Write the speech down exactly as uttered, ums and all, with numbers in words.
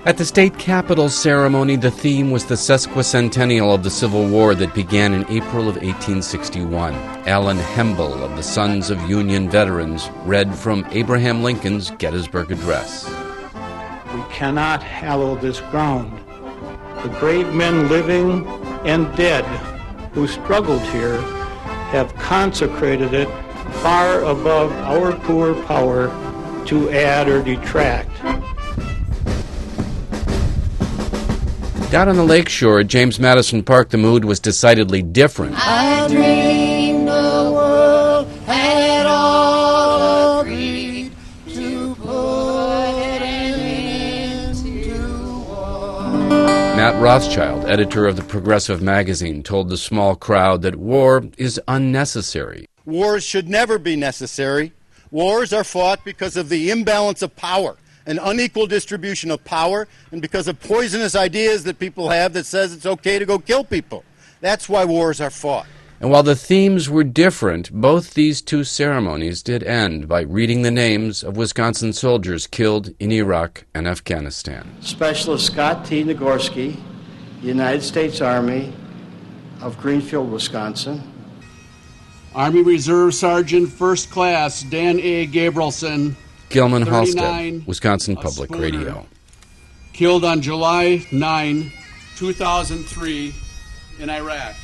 At the state capitol ceremony, the theme was the sesquicentennial of the Civil War that began in April of eighteen sixty-one. Alan Hemble of the Sons of Union Veterans read from Abraham Lincoln's Gettysburg Address. We cannot hallow this ground. The brave men living and dead who struggled here have consecrated it far above our poor power to add or detract. Down on the lakeshore at James Madison Park, the mood was decidedly different. I dreamed the world had all agreed to put an end to war. Matt Rothschild, editor of the Progressive magazine, told the small crowd that war is unnecessary. Wars should never be necessary. Wars are fought because of the imbalance of power, an unequal distribution of power, and because of poisonous ideas that people have that says it's okay to go kill people. That's why wars are fought. And while the themes were different, both these two ceremonies did end by reading the names of Wisconsin soldiers killed in Iraq and Afghanistan. Specialist Scott T. Nagorski, United States Army of Greenfield, Wisconsin. Army Reserve Sergeant First Class Dan A. Gabrielson, Gilman Halstead, Wisconsin Public Spooner, Radio. Killed on July ninth, two thousand three in Iraq.